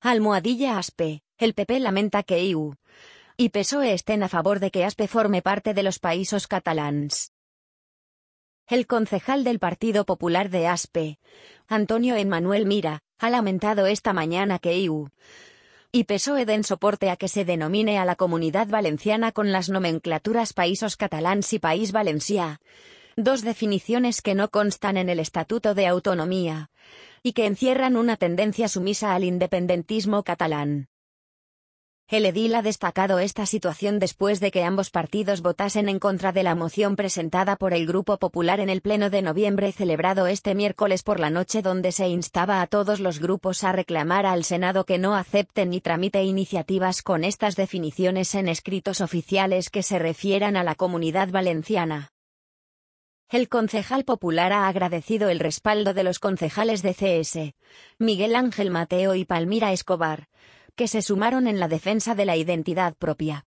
Almohadilla ASPE. El PP lamenta que IU y PSOE estén a favor de que ASPE forme parte de los Països Catalans. El concejal del Partido Popular de ASPE, Antonio Emmanuel Mira, ha lamentado esta mañana que IU y PSOE den soporte a que se denomine a la Comunidad Valenciana con las nomenclaturas Països Catalans y País Valencià, dos definiciones que no constan en el Estatuto de Autonomía, y que encierran una tendencia sumisa al independentismo catalán. El edil ha destacado esta situación después de que ambos partidos votasen en contra de la moción presentada por el Grupo Popular en el Pleno de noviembre celebrado este miércoles por la noche, donde se instaba a todos los grupos a reclamar al Senado que no acepten ni tramite iniciativas con estas definiciones en escritos oficiales que se refieran a la Comunidad Valenciana. El concejal popular ha agradecido el respaldo de los concejales de CS, Miguel Ángel Mateo y Palmira Escobar, que se sumaron en la defensa de la identidad propia.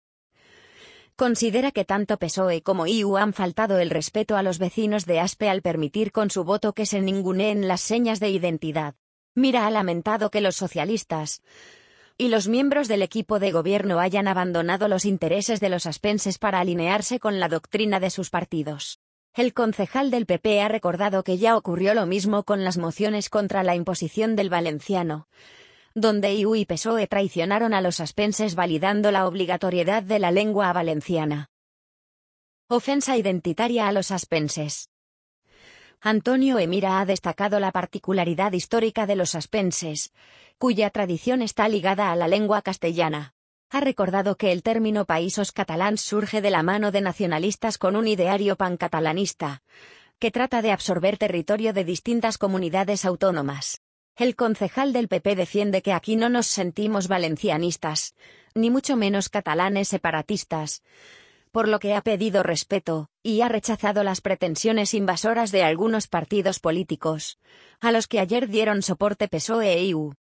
Considera que tanto PSOE como IU han faltado el respeto a los vecinos de ASPE al permitir con su voto que se ninguneen las señas de identidad. Mira ha lamentado que los socialistas y los miembros del equipo de gobierno hayan abandonado los intereses de los aspenses para alinearse con la doctrina de sus partidos. El concejal del PP ha recordado que ya ocurrió lo mismo con las mociones contra la imposición del valenciano, donde IU y PSOE traicionaron a los aspenses validando la obligatoriedad de la lengua valenciana. Ofensa identitaria a los aspenses. Antonio Emira ha destacado la particularidad histórica de los aspenses, cuya tradición está ligada a la lengua castellana. Ha recordado que el término Països Catalans surge de la mano de nacionalistas con un ideario pancatalanista, que trata de absorber territorio de distintas comunidades autónomas. El concejal del PP defiende que aquí no nos sentimos valencianistas, ni mucho menos catalanes separatistas, por lo que ha pedido respeto, y ha rechazado las pretensiones invasoras de algunos partidos políticos, a los que ayer dieron soporte PSOE e IU.